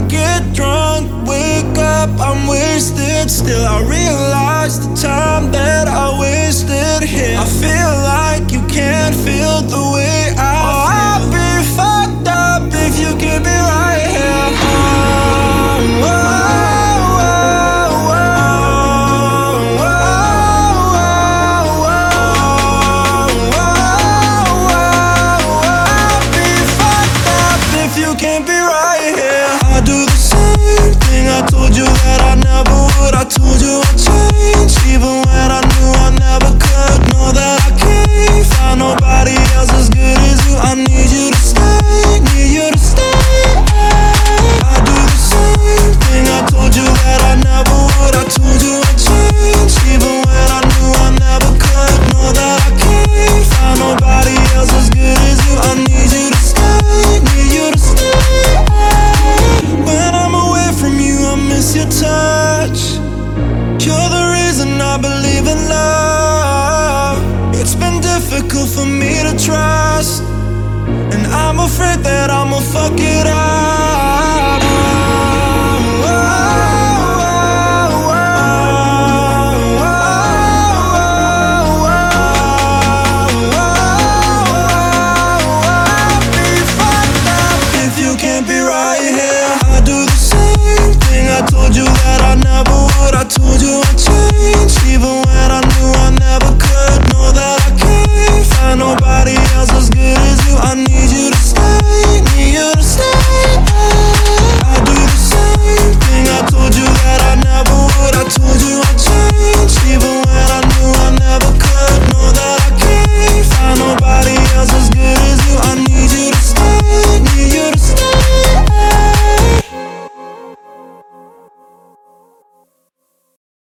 get drunk, wake up, I'm wasted. Still I realize the time that I wasted here. I feel like you can't feel the way